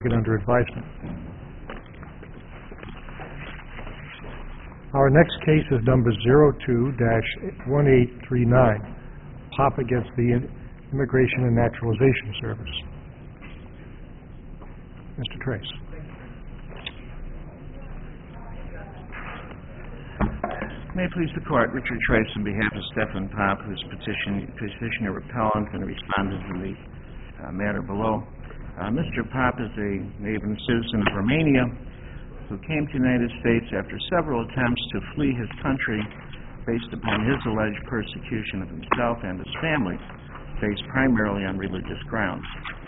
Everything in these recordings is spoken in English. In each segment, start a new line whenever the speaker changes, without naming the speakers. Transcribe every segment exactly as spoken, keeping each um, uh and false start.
Get under advisement. Our next case is number zero two dash one eight three nine, Pop against the Immigration and Naturalization Service. Mister Trace.
May it please the Court, Richard Trace on behalf of Stefan Pop, who is petition, petitioner appellant and respondent in the uh, matter below. Uh, Mister Pop is a native citizen of Romania who came to the United States after several attempts to flee his country based upon his alleged persecution of himself and his family, based primarily on religious grounds.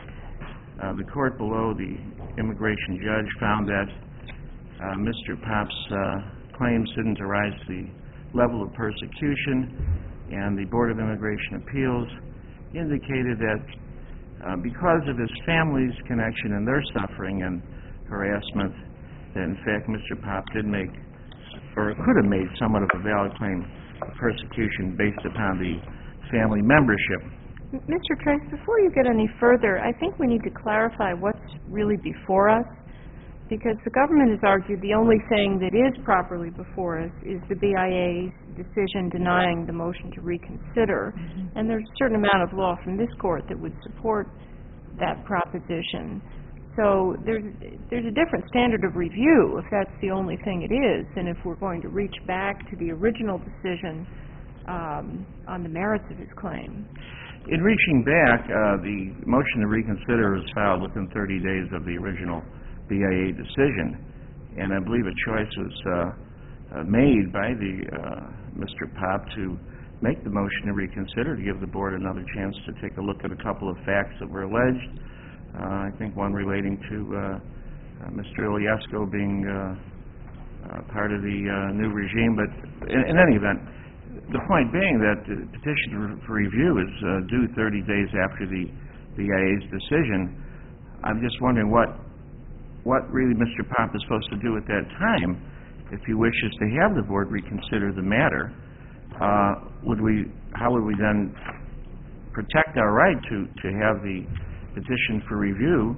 Uh, the court below, the immigration judge, found that uh, Mister Pop's uh, claims didn't arise to the level of persecution, and the Board of Immigration Appeals indicated that Uh, because of his family's connection and their suffering and harassment, that in fact Mister Pop did make, or could have made, somewhat of a valid claim of persecution based upon the family membership.
Mister Trace, before you get any further, I think we need to clarify what's really before us, because the government has argued the only thing that is properly before us is the B I A's decision denying the motion to reconsider, mm-hmm. and there's a certain amount of law from this court that would support that proposition. So there's there's a different standard of review if that's the only thing it is, and if we're going to reach back to the original decision um, on the merits of his claim.
In reaching back, uh, the motion to reconsider was filed within thirty days of the original B I A decision, and I believe a choice was uh, uh, made by the uh, Mister Pop to make the motion to reconsider, to give the board another chance to take a look at a couple of facts that were alleged. Uh, I think one relating to uh, uh, Mister Iliescu being uh, uh, part of the uh, new regime, but in, in any event, the point being that the petition for review is uh, due thirty days after the B I A's decision. I'm just wondering what what really Mister Pop is supposed to do at that time if he wishes to have the board reconsider the matter. Uh, would we, how would we then protect our right to, to have the petition for review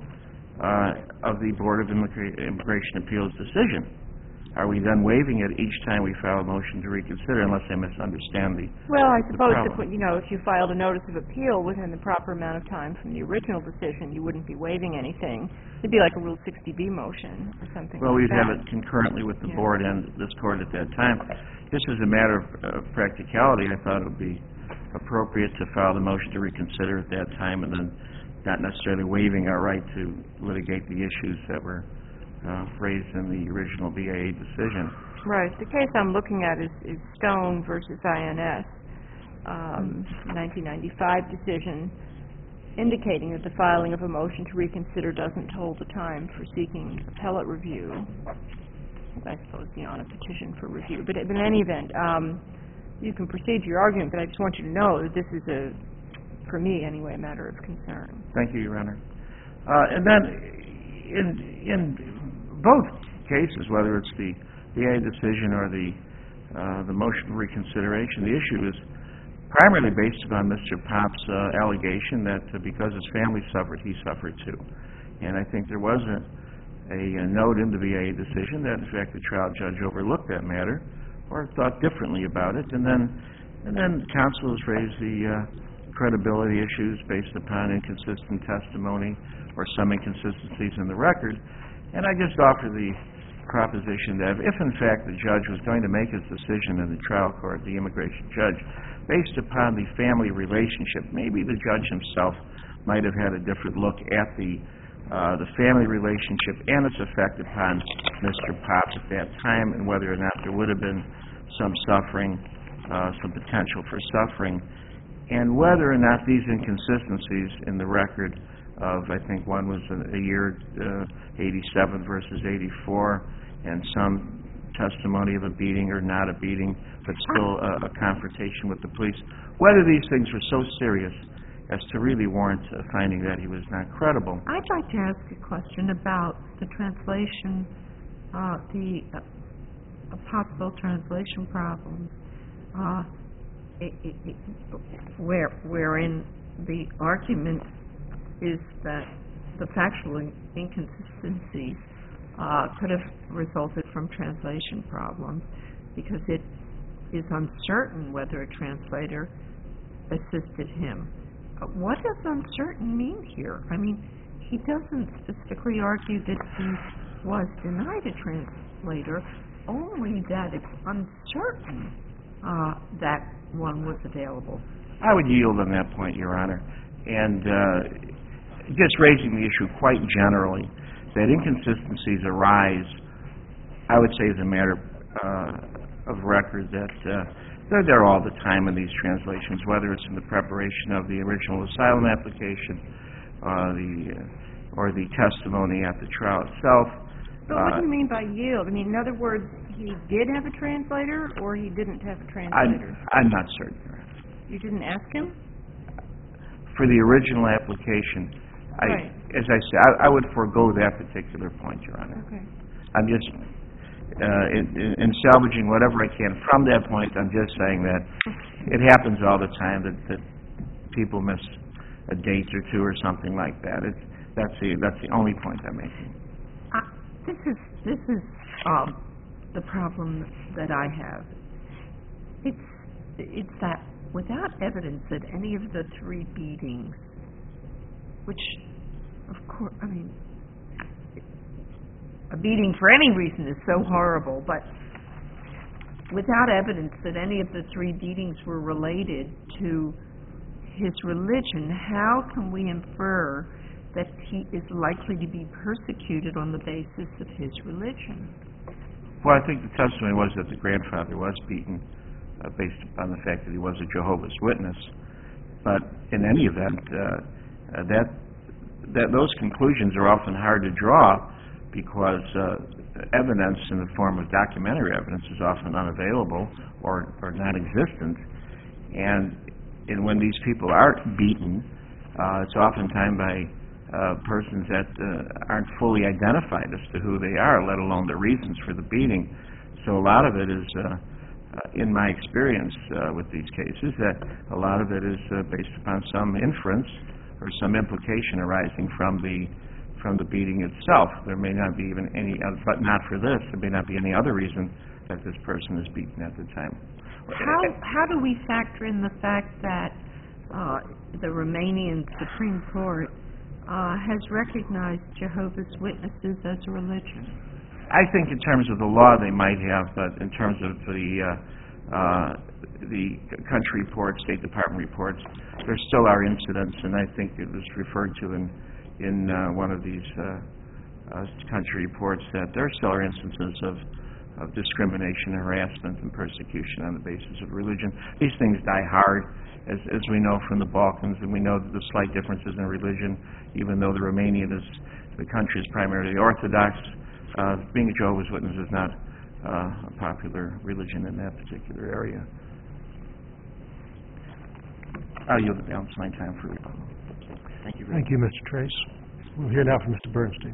uh, of the Board of Immigra- Immigration Appeals decision? Are we then waiving it each time we file a motion to reconsider, unless I misunderstand the
Well, I suppose
that,
you know, if you filed a notice of appeal within the proper amount of time from the original decision, you wouldn't be waiving anything. It'd be like a Rule sixty B motion or something
Well,
like
we'd
that.
have it concurrently with the
yeah.
board and this court at that time. Just as a matter of uh, practicality, I thought it would be appropriate to file the motion to reconsider at that time and then not necessarily waiving our right to litigate the issues that were Uh, raised in the original B I A decision.
Right. The case I'm looking at is, is Stone versus I N S, um, nineteen ninety-five decision, indicating that the filing of a motion to reconsider doesn't hold the time for seeking appellate review. I suppose, you know, on a petition for review. But, but in any event, um, you can proceed to your argument, but I just want you to know that this is a, for me anyway, a matter of concern.
Thank you, Your Honor. Uh, and then in in both cases, whether it's the B I A decision or the uh, the motion for reconsideration, the issue is primarily based upon Mister Pop's uh, allegation that uh, because his family suffered, he suffered too. And I think there was a, a, a note in the B I A decision that, in fact, the trial judge overlooked that matter or thought differently about it. And then, and then counsel has raised the uh, credibility issues based upon inconsistent testimony or some inconsistencies in the record. And I just offer the proposition that if, in fact, the judge was going to make his decision in the trial court, the immigration judge, based upon the family relationship, maybe the judge himself might have had a different look at the uh, the family relationship and its effect upon Mister Pop at that time, and whether or not there would have been some suffering, uh, some potential for suffering, and whether or not these inconsistencies in the record of, I think one was a, a year uh, eighty-seven versus eighty-four, and some testimony of a beating or not a beating, but still a, a confrontation with the police, whether these things were so serious as to really warrant uh, finding that he was not credible.
I'd like to ask a question about the translation, uh, the uh, possible translation problems, uh, it, it, it, where wherein the argument is that the factual in- inconsistencies uh, could have resulted from translation problems because it is uncertain whether a translator assisted him. Uh, what does uncertain mean here? I mean, he doesn't specifically argue that he was denied a translator, only that it's uncertain uh, that one was available.
I would yield on that point, Your Honor. And uh, just raising the issue quite generally, that inconsistencies arise, I would say, as a matter uh, of record, that uh, they're there all the time in these translations, whether it's in the preparation of the original asylum application uh, the, uh, or the testimony at the trial itself.
But what do you mean by yield? I mean, in other words, he did have a translator, or he didn't have a translator?
I'm, I'm not certain, Your Honor.
You didn't ask him?
For the original application, I,
Right.
as I said, I, I would forego that particular point, Your Honor.
Okay.
I'm just, uh, in, in in salvaging whatever I can from that point, I'm just saying that it happens all the time that, that people miss a date or two or something like that. It's, that's the that's the only point I'm making.
Uh, this is this is um, the problem that I have. It's it's that without evidence that any of the three beatings, which, of course, I mean, a beating for any reason is so horrible, but without evidence that any of the three beatings were related to his religion, how can we infer that he is likely to be persecuted on the basis of his religion?
Well, I think the testimony was that the grandfather was beaten uh, based upon the fact that he was a Jehovah's Witness. But in any event, uh, uh, that that those conclusions are often hard to draw because uh, evidence in the form of documentary evidence is often unavailable or, or non-existent. And, and when these people are beaten, uh, it's oftentimes by uh, persons that uh, aren't fully identified as to who they are, let alone the reasons for the beating. So a lot of it is, uh, uh, in my experience uh, with these cases, that a lot of it is uh, based upon some inference or some implication arising from the from the beating itself. There may not be even any, other, but not for this, there may not be any other reason that this person is beaten at the time.
How how do we factor in the fact that uh, the Romanian Supreme Court uh, has recognized Jehovah's Witnesses as a religion?
I think in terms of the law they might have, but in terms of the uh, uh, the country reports, State Department reports, there still are incidents, and I think it was referred to in in uh, one of these uh, uh, country reports that there still are instances of, of discrimination, harassment, and persecution on the basis of religion. These things die hard, as, as we know from the Balkans, and we know that the slight differences in religion, even though the Romanian is, the country is primarily Orthodox, uh, being a Jehovah's Witness is not uh, a popular religion in that particular area. I'll yield the balance of my time for rebuttal. Thank you very
Thank you, Mister Trace. We'll hear now from Mister Bernstein.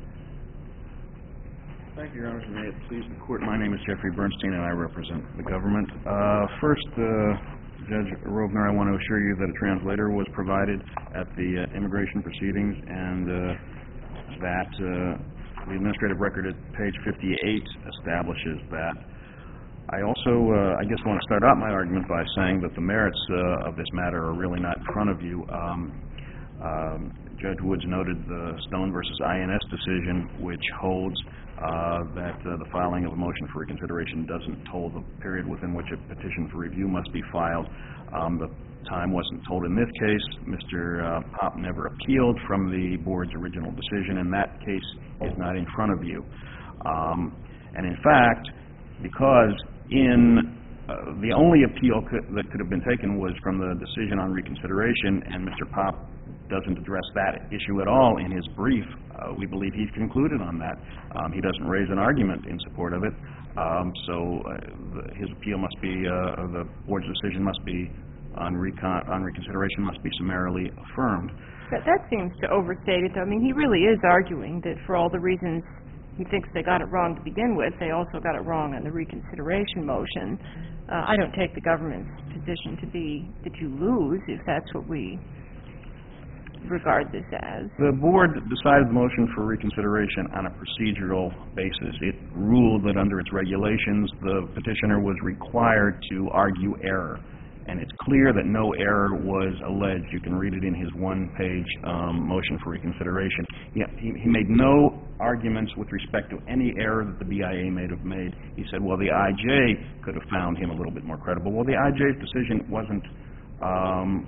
Thank you, Your Honors, and may it please the Court. My name is Jeffrey Bernstein, and I represent the government. Uh, first, uh, Judge Rovner, I want to assure you that a translator was provided at the uh, immigration proceedings, and uh, that uh, the administrative record at page fifty-eight establishes that. I also, uh, I guess, want to start out my argument by saying that the merits uh, of this matter are really not in front of you. Um, um, Judge Woods noted the Stone versus I N S decision, which holds uh, that uh, the filing of a motion for reconsideration doesn't toll the period within which a petition for review must be filed. Um, the time wasn't told in this case. Mister Uh, Pop never appealed from the board's original decision, and that case is not in front of you. Um, and in fact, because in uh, the only appeal could, that could have been taken was from the decision on reconsideration, and Mister Pop doesn't address that issue at all in his brief. Uh, we believe he's concluded on that. Um, he doesn't raise an argument in support of it, um, so uh, the, his appeal must be, uh, the board's decision must be on, recon, on reconsideration must be summarily affirmed.
That, that seems to overstate it, though. I mean, he really is arguing that for all the reasons he thinks they got it wrong to begin with, they also got it wrong on the reconsideration motion. Uh, I don't take the government's position to be that you lose if that's what we regard this as?
The board decided the motion for reconsideration on a procedural basis. It ruled that under its regulations, the petitioner was required to argue error. And it's clear that no error was alleged. You can read it in his one-page um, motion for reconsideration. He, he, he made no arguments with respect to any error that the B I A may have made. He said, well, the I J could have found him a little bit more credible. Well, the I J's decision wasn't um,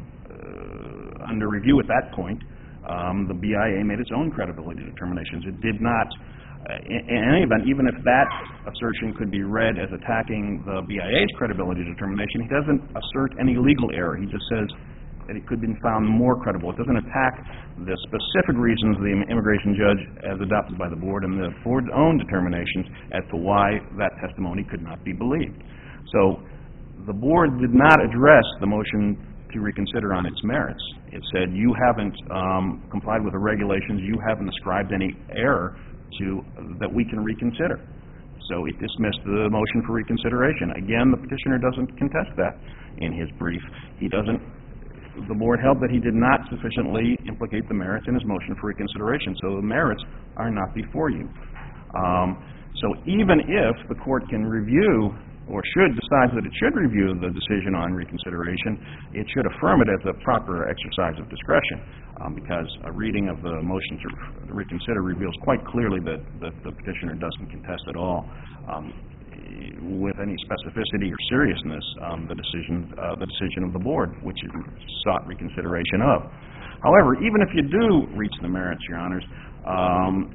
uh, under review at that point. Um, the B I A made its own credibility determinations. It did not. Uh, in, in any event, even if that assertion could be read as attacking the B I A's credibility determination, he doesn't assert any legal error. He just says that it could have been found more credible. It doesn't attack the specific reasons of the immigration judge as adopted by the board and the board's own determinations as to why that testimony could not be believed. So the board did not address the motion to reconsider on its merits. It said, you haven't um, complied with the regulations, you haven't ascribed any error to that we can reconsider. So it dismissed the motion for reconsideration. Again, the petitioner doesn't contest that in his brief. He doesn't, the board held that he did not sufficiently implicate the merits in his motion for reconsideration, so the merits are not before you. Um, so even if the court can review or should decide that it should review the decision on reconsideration, it should affirm it as a proper exercise of discretion, um, because a reading of the motion to reconsider reveals quite clearly that, that the petitioner doesn't contest at all, um, with any specificity or seriousness, um, the decision uh, the decision of the board, which it sought reconsideration of. However, even if you do reach the merits, Your Honors, um,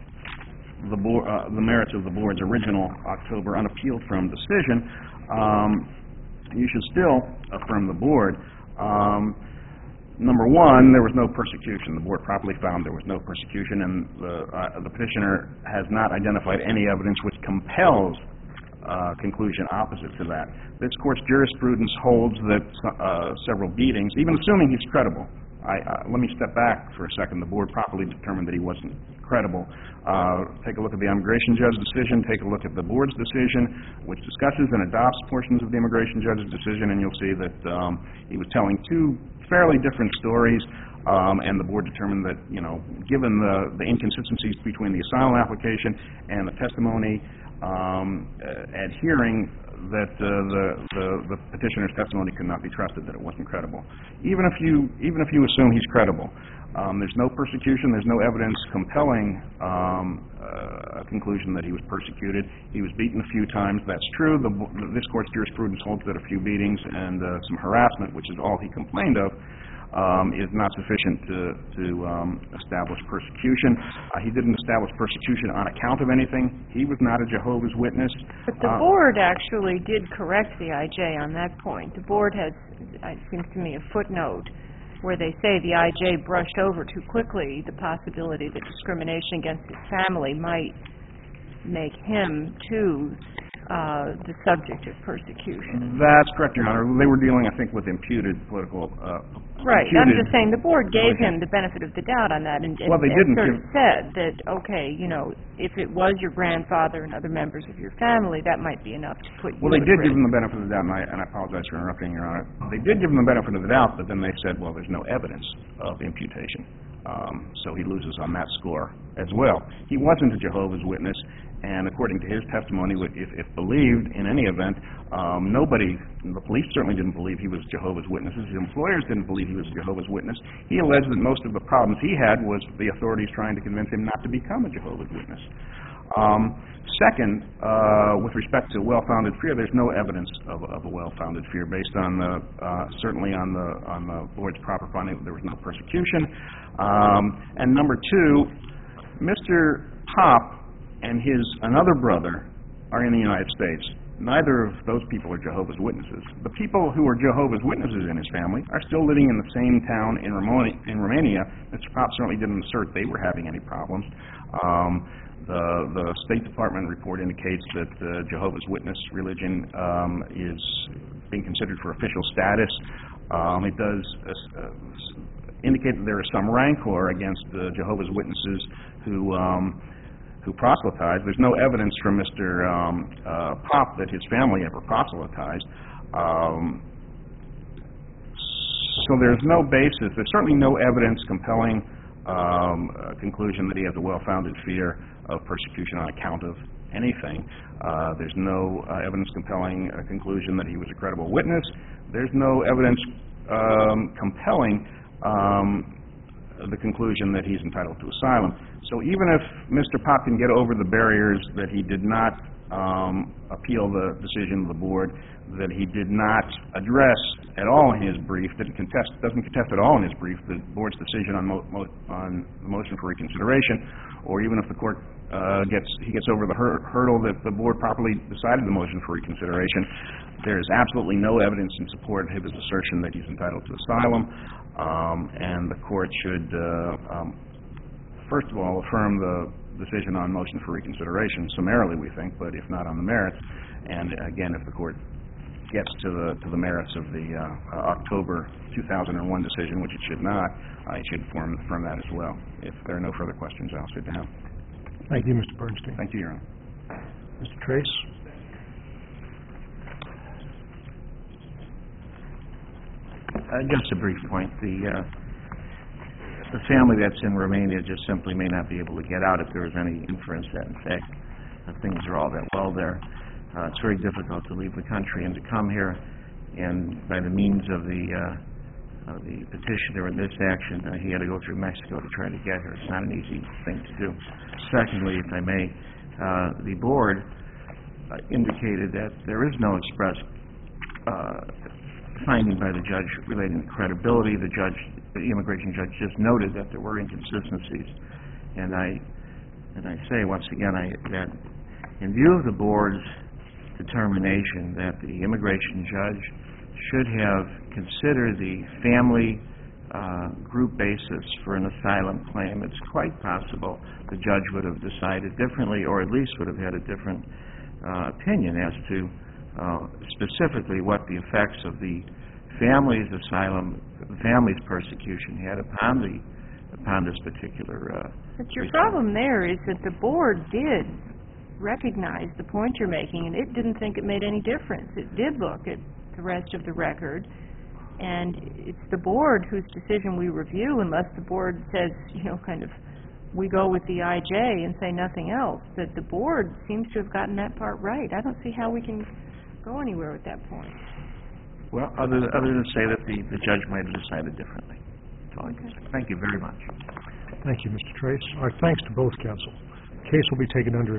The, board, uh, the merits of the board's original October unappealed from decision, um, you should still affirm the board. Um, number one, there was no persecution. The board properly found there was no persecution, and the, uh, the petitioner has not identified any evidence which compels uh, conclusion opposite to that. This court's jurisprudence holds that uh, several beatings, even assuming he's credible, I, uh, let me step back for a second. The board properly determined that he wasn't credible. Uh, take a look at the immigration judge's decision. Take a look at the board's decision, which discusses and adopts portions of the immigration judge's decision, and you'll see that um, he was telling two fairly different stories, um, and the board determined that, you know, given the, the inconsistencies between the asylum application and the testimony um, uh, adhering, that uh, the, the, the petitioner's testimony could not be trusted, that it wasn't credible. Even if you, even if you assume he's credible, um, there's no persecution, there's no evidence compelling um, uh, a conclusion that he was persecuted. He was beaten a few times, that's true. The, this court's jurisprudence holds that a few beatings and uh, some harassment, which is all he complained of, Um, is not sufficient to, to um, establish persecution. Uh, he didn't establish persecution on account of anything. He was not a Jehovah's Witness.
But the
uh,
board actually did correct the I J on that point. The board has, it seems to me, a footnote where they say the I J brushed over too quickly the possibility that discrimination against his family might make him, too, Uh, the subject of persecution.
That's correct, Your Honor. They were dealing, I think, with imputed political... Uh,
right.
Imputed
I'm just saying the board gave him the benefit of the doubt on that and, and,
well, they
and
didn't
sort
give...
of said that, okay, you know, if it was your grandfather and other members of your family, that might be enough to put you
Well, they
at
did
risk.
give him the benefit of the doubt, and I, and I apologize for interrupting, Your Honor. They did give him the benefit of the doubt, but then they said, well, there's no evidence of imputation. Um, so he loses on that score as well. He wasn't a Jehovah's Witness, and according to his testimony, if, if believed, in any event, um, nobody, the police certainly didn't believe he was Jehovah's Witnesses. His employers didn't believe he was a Jehovah's Witness. He alleged that most of the problems he had was the authorities trying to convince him not to become a Jehovah's Witness. Um, second, uh, with respect to well-founded fear, there's no evidence of, of a well-founded fear based on the, uh, certainly on the, on the board's proper finding that there was no persecution. Um, and number two, Mister Pop and his another brother are in the United States. Neither of those people are Jehovah's Witnesses. The people who are Jehovah's Witnesses in his family are still living in the same town in Romania. In Romania. Mister Pop certainly didn't assert they were having any problems. Um, the, the State Department report indicates that uh, Jehovah's Witness religion um, is being considered for official status. Um, it does uh, indicate that there is some rancor against the Jehovah's Witnesses who um, who proselytized. There's no evidence from Mister Um, uh, Pop that his family ever proselytized. Um, So there's no basis, there's certainly no evidence compelling um, a conclusion that he has a well-founded fear of persecution on account of anything. Uh, there's no uh, evidence compelling a conclusion that he was a credible witness. There's no evidence um, compelling um, the conclusion that he's entitled to asylum. So even if Mister Pop can get over the barriers that he did not um, appeal the decision of the board, that he did not address at all in his brief, didn't contest, doesn't contest at all in his brief the board's decision on, mo mo on the motion for reconsideration, or even if the court uh, gets he gets over the hur hurdle that the board properly decided the motion for reconsideration, there is absolutely no evidence in support of his assertion that he's entitled to asylum, um, and the court should, uh, um, first of all, affirm the decision on motion for reconsideration summarily, we think, but if not on the merits, and again, if the court gets to the to the merits of the uh, uh, October two thousand one decision, which it should not, uh, it should affirm, affirm that as well. If there are no further questions, I'll sit down.
Thank you, Mister Bernstein.
Thank you, Your Honor.
Mister Trace?
Uh, just a brief point. The uh, the family that's in Romania just simply may not be able to get out if there is any inference that, in fact, uh, things are all that well there. Uh, it's very difficult to leave the country and to come here, and by the means of the uh, of the petitioner in this action, uh, he had to go through Mexico to try to get here. It's not an easy thing to do. Secondly, if I may, uh, the board uh, indicated that there is no express uh, finding by the judge relating to credibility. The judge, the immigration judge, just noted that there were inconsistencies, and I and I say once again I, that in view of the board's determination that the immigration judge should have considered the family uh, group basis for an asylum claim, it's quite possible the judge would have decided differently, or at least would have had a different uh, opinion as to uh, specifically what the effects of the family's asylum, family's persecution had upon the upon this particular. Uh,
but your problem there is that the board did recognize the point you're making, and it didn't think it made any difference. It did look at the rest of the record, and it's the board whose decision we review, unless the board says, you know, kind of, we go with the I J and say nothing else. That the board seems to have gotten that part right. I don't see how we can go anywhere with that point.
Well, other, other than say that the, the judge might have decided differently. That's all I can say. Thank you very much.
Thank you, Mister Trace. Our thanks to both counsel. The case will be taken under